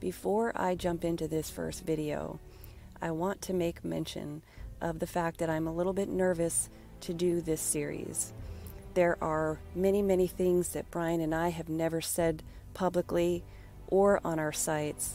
Before I jump into this first video, I want to make mention of the fact that I'm a little bit nervous to do this series. There are many things that Brian and I have never said publicly or on our sites.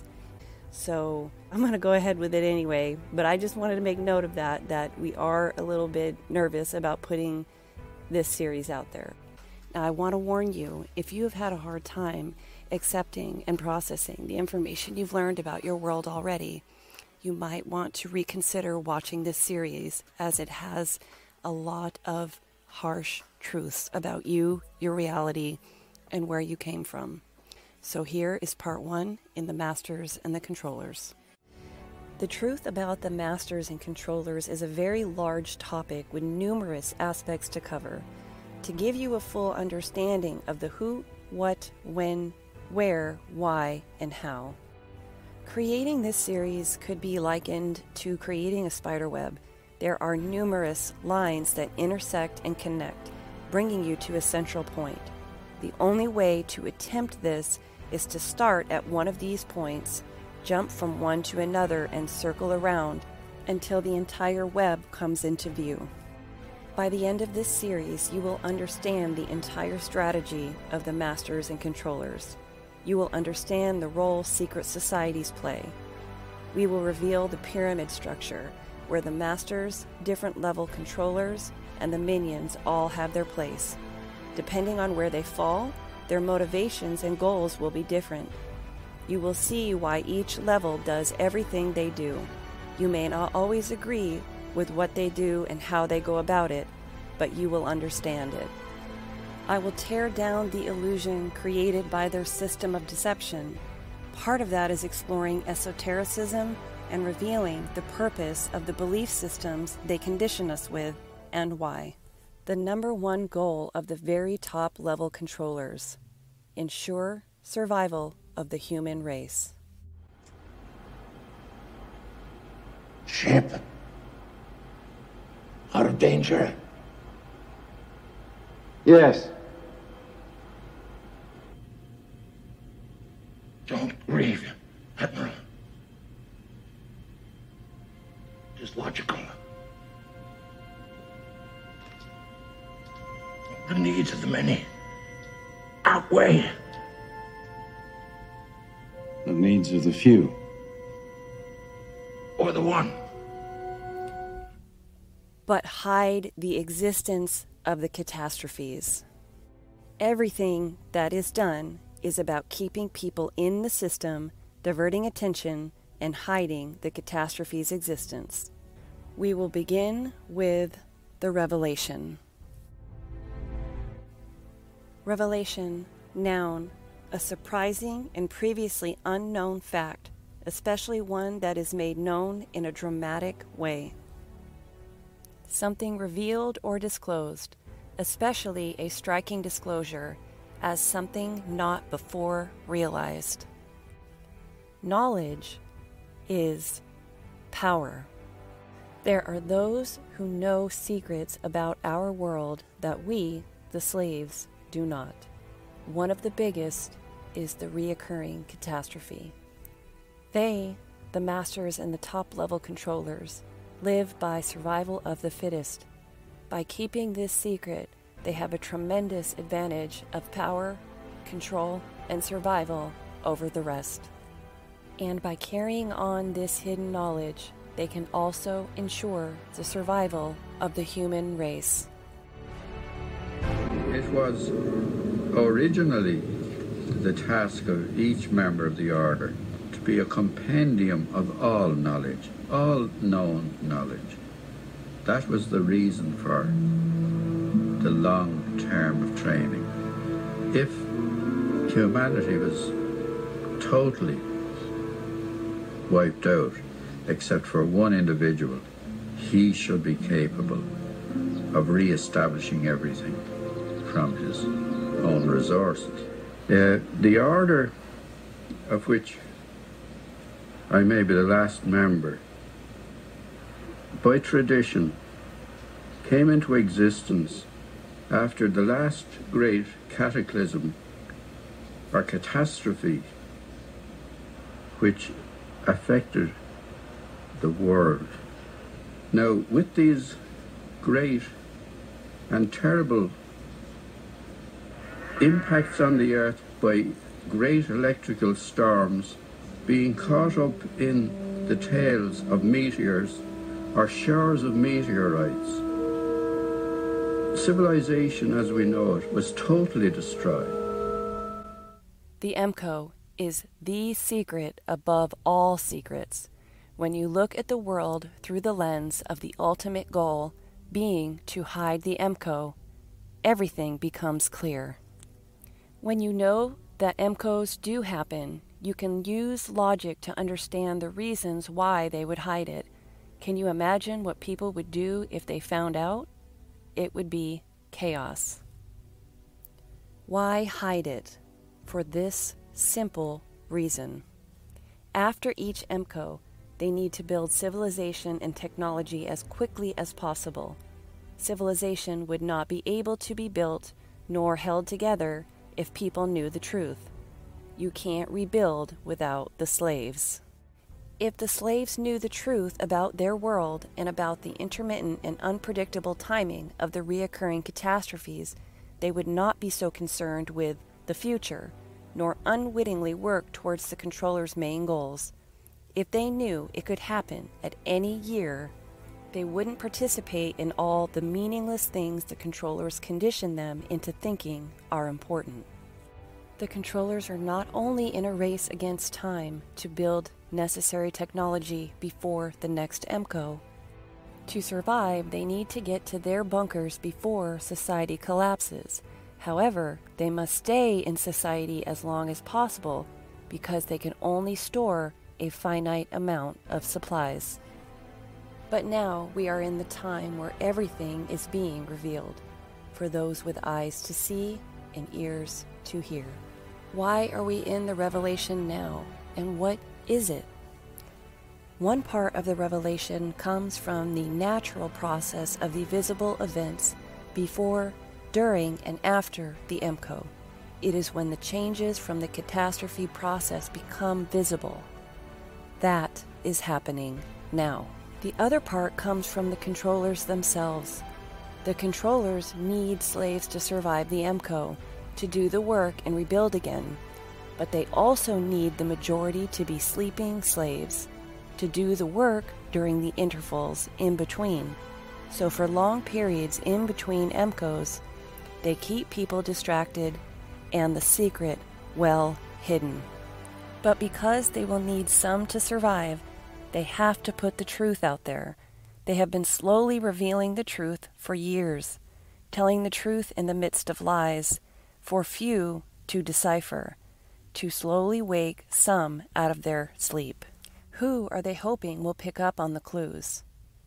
So I'm going to go ahead with it anyway, but I just wanted to make note of that we are a little bit nervous about putting this series out there. Now, I want to warn you, if you have had a hard time accepting and processing the information you've learned about your world already, you might want to reconsider watching this series, as it has a lot of harsh truths about you, your reality, and where you came from. So here is part 1 in the Masters and the Controllers. The truth about the Masters and Controllers is a very large topic with numerous aspects to cover. To give you a full understanding of the who, what, when, where, why, and how. Creating this series could be likened to creating a spider web. There are numerous lines that intersect and connect, bringing you to a central point. The only way to attempt this is to start at one of these points, jump from one to another, and circle around until the entire web comes into view. By the end of this series, you will understand the entire strategy of the Masters and Controllers. You will understand the role secret societies play. We will reveal the pyramid structure, where the Masters, different level controllers, and the minions all have their place. Depending on where they fall, their motivations and goals will be different. You will see why each level does everything they do. You may not always agree with what they do and how they go about it, but you will understand it. I will tear down the illusion created by their system of deception. Part of that is exploring esotericism and revealing the purpose of the belief systems they condition us with and why. The number one goal of the very top level controllers: ensure survival of the human race. Ship out of danger? Yes. Don't grieve, Admiral. Just logical. The needs of the many outweigh the needs of the few. Or the one. But hide the existence of the catastrophes. Everything that is done is about keeping people in the system, diverting attention, and hiding the catastrophe's existence. We will begin with the revelation. Revelation, noun, a surprising and previously unknown fact, especially one that is made known in a dramatic way. Something revealed or disclosed, especially a striking disclosure, as something not before realized. Knowledge is power. There are those who know secrets about our world that we, the slaves, do not. One of the biggest is the reoccurring catastrophe. They, the Masters and the top-level controllers, live by survival of the fittest. By keeping this secret, they have a tremendous advantage of power, control, and survival over the rest. And by carrying on this hidden knowledge, they can also ensure the survival of the human race. It was originally the task of each member of the Order to be a compendium of all knowledge, all known knowledge. That was the reason for the long term of training. If humanity was totally wiped out, except for one individual, he should be capable of re-establishing everything from his own resources. The Order, of which I may be the last member, by tradition, came into existence after the last great cataclysm or catastrophe which affected the world. Now, with these great and terrible impacts on the Earth by great electrical storms being caught up in the tails of meteors or showers of meteorites, civilization as we know it was totally destroyed. The EMCO is the secret above all secrets. When you look at the world through the lens of the ultimate goal being to hide the EMCO, everything becomes clear. When you know that EMCOs do happen, you can use logic to understand the reasons why they would hide it. Can you imagine what people would do if they found out? It would be chaos. Why hide it? For this simple reason. After each EMCO, they need to build civilization and technology as quickly as possible. Civilization would not be able to be built nor held together if people knew the truth. You can't rebuild without the slaves. If the slaves knew the truth about their world and about the intermittent and unpredictable timing of the reoccurring catastrophes, they would not be so concerned with the future, nor unwittingly work towards the controller's main goals. If they knew it could happen at any year, they wouldn't participate in all the meaningless things the controllers condition them into thinking are important. The controllers are not only in a race against time to build necessary technology before the next EMCO. To survive, they need to get to their bunkers before society collapses. However, they must stay in society as long as possible because they can only store a finite amount of supplies. But now we are in the time where everything is being revealed, for those with eyes to see and ears to hear. Why are we in the revelation now, and what is it? One part of the revelation comes from the natural process of the visible events before, during, and after the EMCO. It is when the changes from the catastrophe process become visible. That is happening now. The other part comes from the controllers themselves. The controllers need slaves to survive the EMCO, to do the work and rebuild again, but they also need the majority to be sleeping slaves, to do the work during the intervals in between. So for long periods in between EMCOs, they keep people distracted and the secret well hidden. But because they will need some to survive, they have to put the truth out there. They have been slowly revealing the truth for years, telling the truth in the midst of lies, for few to decipher, to slowly wake some out of their sleep. Who are they hoping will pick up on the clues?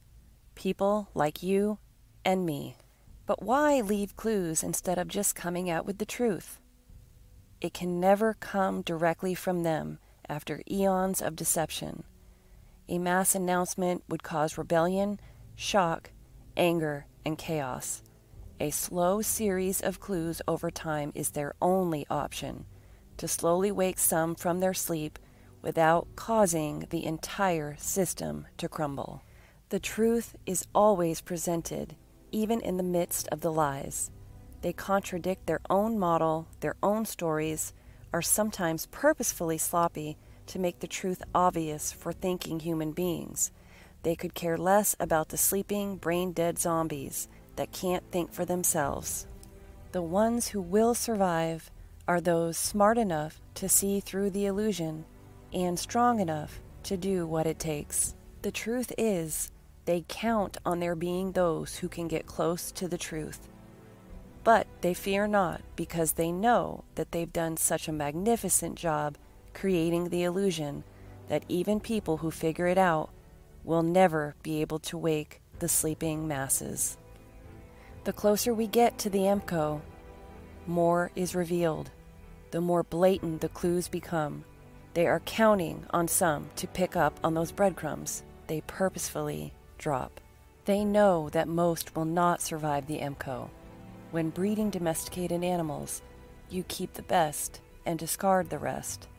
People like you and me. But why leave clues instead of just coming out with the truth? It can never come directly from them after eons of deception. A mass announcement would cause rebellion, shock, anger, and chaos. A slow series of clues over time is their only option, to slowly wake some from their sleep without causing the entire system to crumble. The truth is always presented, even in the midst of the lies. They contradict their own model, their own stories, are sometimes purposefully sloppy to make the truth obvious for thinking human beings. They could care less about the sleeping, brain-dead zombies that can't think for themselves. The ones who will survive are those smart enough to see through the illusion and strong enough to do what it takes. The truth is, they count on there being those who can get close to the truth. But they fear not, because they know that they've done such a magnificent job creating the illusion that even people who figure it out will never be able to wake the sleeping masses. The closer we get to the EMCO, more is revealed. The more blatant the clues become. They are counting on some to pick up on those breadcrumbs they purposefully drop. They know that most will not survive the EMCO. When breeding domesticated animals, you keep the best and discard the rest.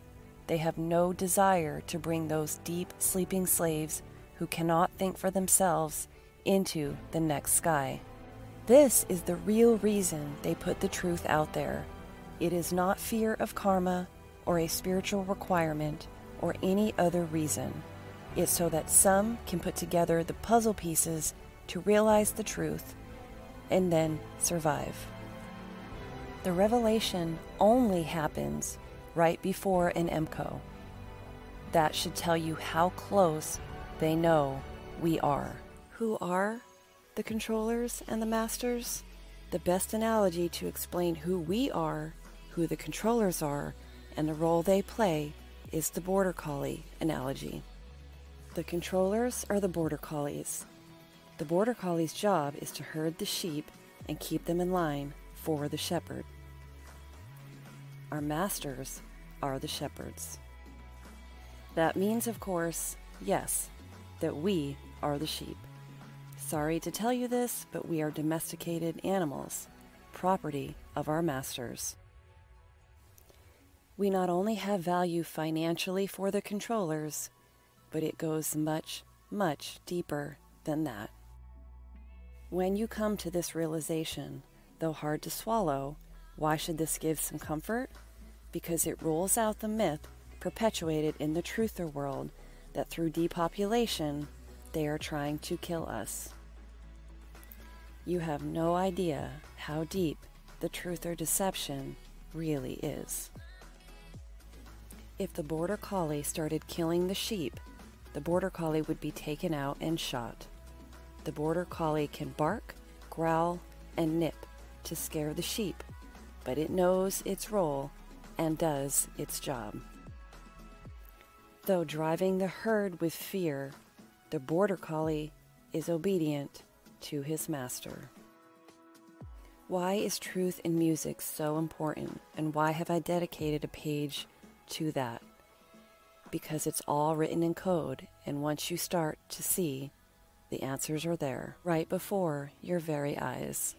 They have no desire to bring those deep sleeping slaves who cannot think for themselves into the next sky. This is the real reason they put the truth out there. It is not fear of karma or a spiritual requirement or any other reason. It's so that some can put together the puzzle pieces to realize the truth and then survive. The revelation only happens right before an MCO. That should tell you how close they know we are. Who are the controllers and the masters? The best analogy to explain who we are, who the controllers are, and the role they play is the border collie analogy. The controllers are the border collies. The border collie's job is to herd the sheep and keep them in line for the shepherd. Our masters are the shepherds. That means, of course, yes, that we are the sheep. Sorry to tell you this, but we are domesticated animals, property of our masters. We not only have value financially for the controllers, but it goes much, much deeper than that. When you come to this realization, though hard to swallow, why should this give some comfort? Because it rules out the myth perpetuated in the truther world that through depopulation, they are trying to kill us. You have no idea how deep the truther deception really is. If the border collie started killing the sheep, the border collie would be taken out and shot. The border collie can bark, growl, and nip to scare the sheep, but it knows its role and does its job. Though driving the herd with fear, the border collie is obedient to his master. Why is truth in music so important, and why have I dedicated a page to that? Because it's all written in code, and once you start to see, the answers are there, right before your very eyes.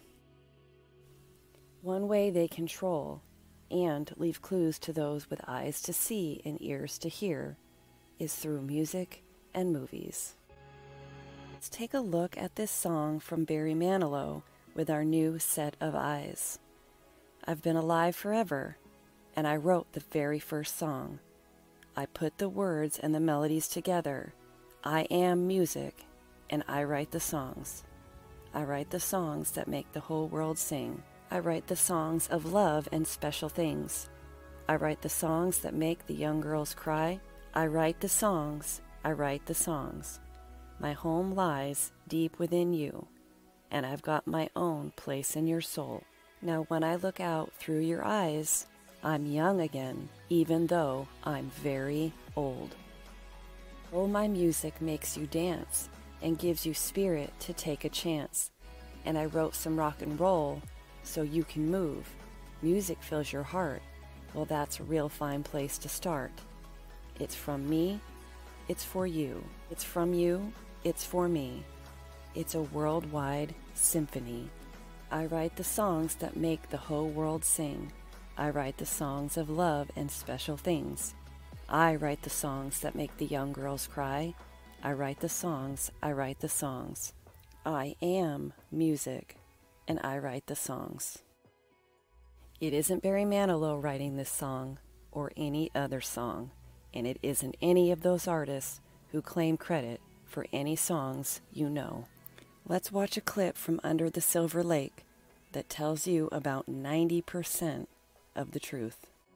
One way they control and leave clues to those with eyes to see and ears to hear is through music and movies. Let's take a look at this song from Barry Manilow with our new set of eyes. I've been alive forever, and I wrote the very first song. I put the words and the melodies together. I am music, and I write the songs. I write the songs that make the whole world sing. I write the songs of love and special things. I write the songs that make the young girls cry. I write the songs. I write the songs. My home lies deep within you, and I've got my own place in your soul. Now when I look out through your eyes, I'm young again, even though I'm very old. Oh, my music makes you dance and gives you spirit to take a chance. And I wrote some rock and roll so you can move. Music fills your heart. Well, that's a real fine place to start. It's from me, it's for you. It's from you, it's for me. It's a worldwide symphony. I write the songs that make the whole world sing. I write the songs of love and special things. I write the songs that make the young girls cry. I write the songs, I write the songs. I am music, and I write the songs. It isn't Barry Manilow writing this song, or any other song, and it isn't any of those artists who claim credit for any songs you know. Let's watch a clip from Under the Silver Lake that tells you about 90% of the truth.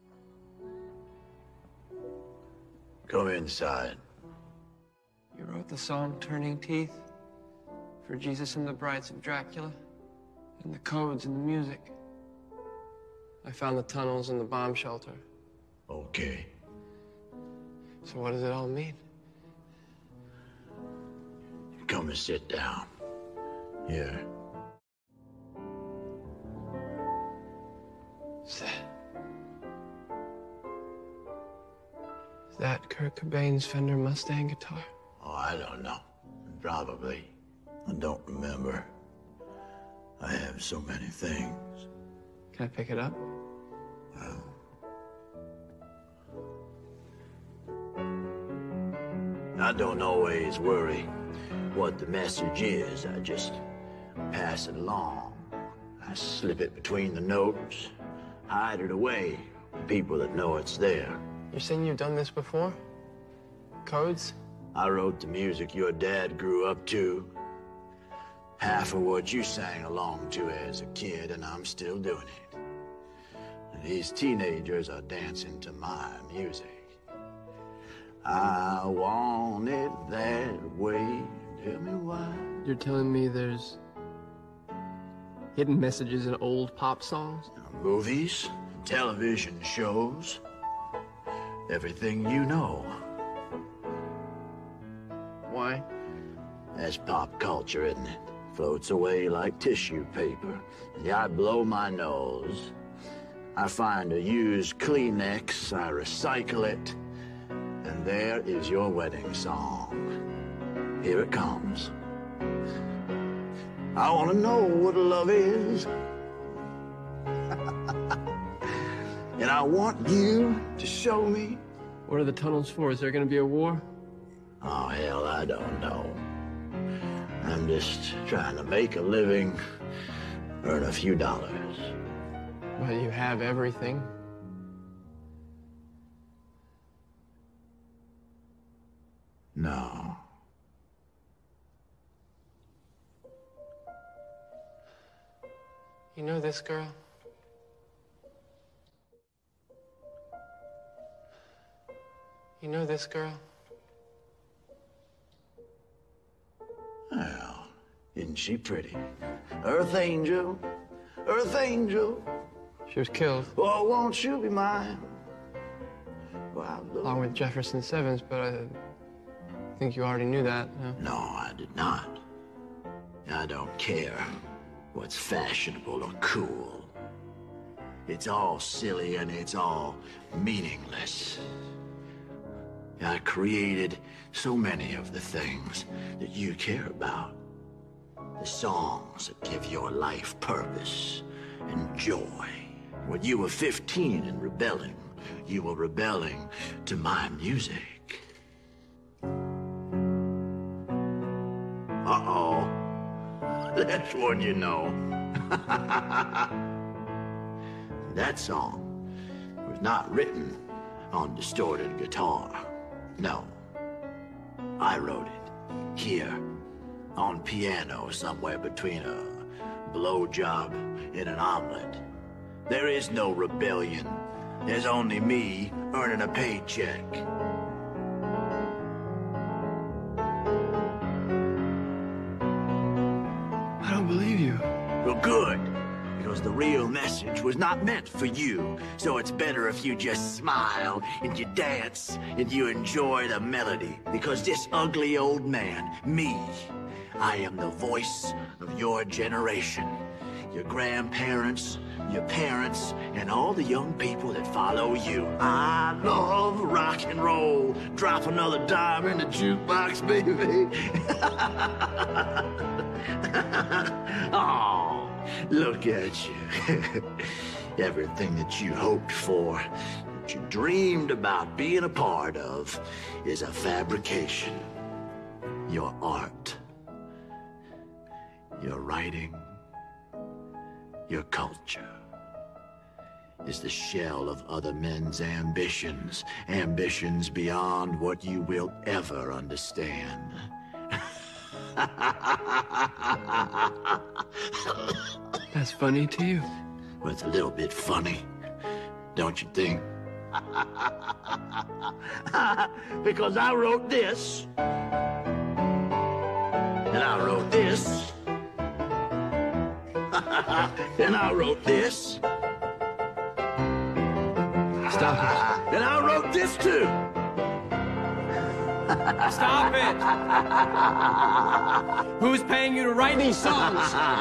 Come inside. You wrote the song Turning Teeth for Jesus and the Brides of Dracula, and the codes and the music. I found the tunnels and the bomb shelter. Okay. So what does it all mean? Come and sit down. Here. Is that Kurt Cobain's Fender Mustang guitar? Oh, I don't know. Probably. I don't remember. I have so many things. Can I pick it up? Well, I don't always worry what the message is. I just pass it along. I slip it between the notes, hide it away from people that know it's there. You're saying you've done this before? Codes? I wrote the music your dad grew up to. Half of what you sang along to as a kid, and I'm still doing it. And these teenagers are dancing to my music. I want it that way. Tell me why. You're telling me there's hidden messages in old pop songs? Movies, television shows, everything you know. Why? That's pop culture, isn't it? Floats away like tissue paper. Yeah, I blow my nose. I find a used Kleenex, I recycle it, and there is your wedding song. Here it comes. I want to know what love is. And I want you to show me. What are the tunnels for? Is there gonna be a war? Oh, hell, I don't know. I'm just trying to make a living, earn a few dollars. But you have everything. No. You know this girl? You know this girl? Well, isn't she pretty? Earth angel, earth angel. She was killed. Oh, won't you be mine? Wow, Along with Jefferson Sevens, but I think you already knew that. No? No, I did not. I don't care what's fashionable or cool. It's all silly and it's all meaningless. I created so many of the things that you care about. The songs that give your life purpose and joy. When you were 15 and rebelling, you were rebelling to my music. Uh-oh. That's one you know. That song was not written on distorted guitar. No. I wrote it here on piano somewhere between a blowjob and an omelet. There is no rebellion. There's only me earning a paycheck. I don't believe you. Well, good. Because the real message was not meant for you. So it's better if you just smile and you dance and you enjoy the melody. Because this ugly old man, me, I am the voice of your generation. Your grandparents, your parents, and all the young people that follow you. I love rock and roll. Drop another dime in the jukebox, baby. Oh, look at you. Everything that you hoped for, that you dreamed about being a part of, is a fabrication. Your art, your writing, your culture is the shell of other men's ambitions, ambitions beyond what you will ever understand. That's funny to you. Well, it's a little bit funny, don't you think? Because I wrote this, and I wrote this, and I wrote this. Stop it. And I wrote this too. Stop it! Who's paying you to write these songs?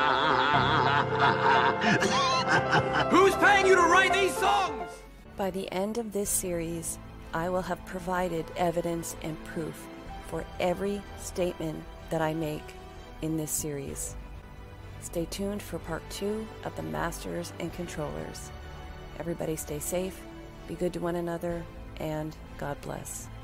Who's paying you to write these songs? By the end of this series, I will have provided evidence and proof for every statement that I make in this series. Stay tuned for part 2 of the Masters and Controllers. Everybody stay safe, be good to one another, and God bless.